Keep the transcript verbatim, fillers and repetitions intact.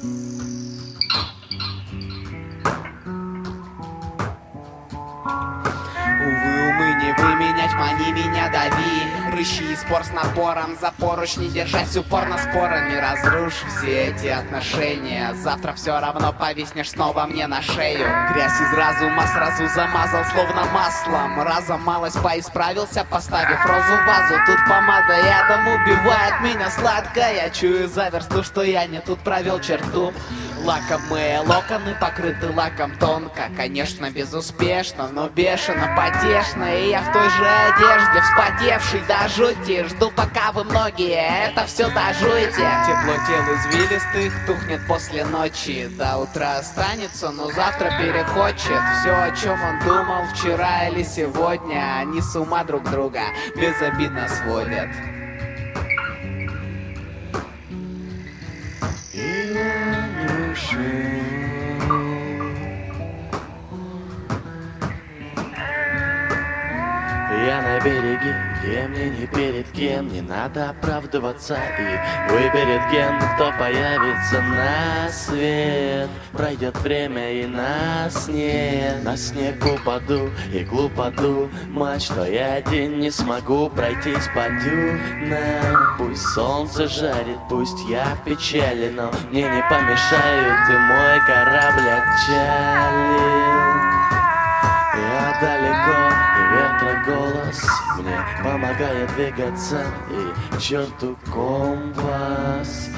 Увы, умы не выменять, мани меня, дави. Рыщи и спор с напором, за поручни держась упорно спорами. Разрушь все эти отношения, завтра все равно повиснешь снова мне на шею. Грязь из разума сразу замазал, словно маслом. Разом малость поисправился, поставив розу в вазу. Тут помада ядом убивает меня сладко. Я чую за версту, что я не тут провел черту. Лакомые локоны покрыты лаком тонко. Конечно, безуспешно, но бешено, потешно. И я в той же одежде, вспотевший до жути. Жду, пока вы многие это все дожуете. Тепло тел извилистых тухнет после ночи. До утра останется, но завтра перехочет. Все, о чем он думал вчера или сегодня, они с ума друг друга безобидно сводят. Я на береге, где мне ни перед кем не надо оправдываться. И выберет ген, кто появится на свет. Пройдет время и нас нет. На снег упаду и глуподу. Мать, что я один не смогу пройтись по дюнам. Пусть солнце жарит, пусть я в печали, но мне не помешают, и мой корабль отчалил. Я далеко, и ветра голос мне помогает двигаться, и черту компас.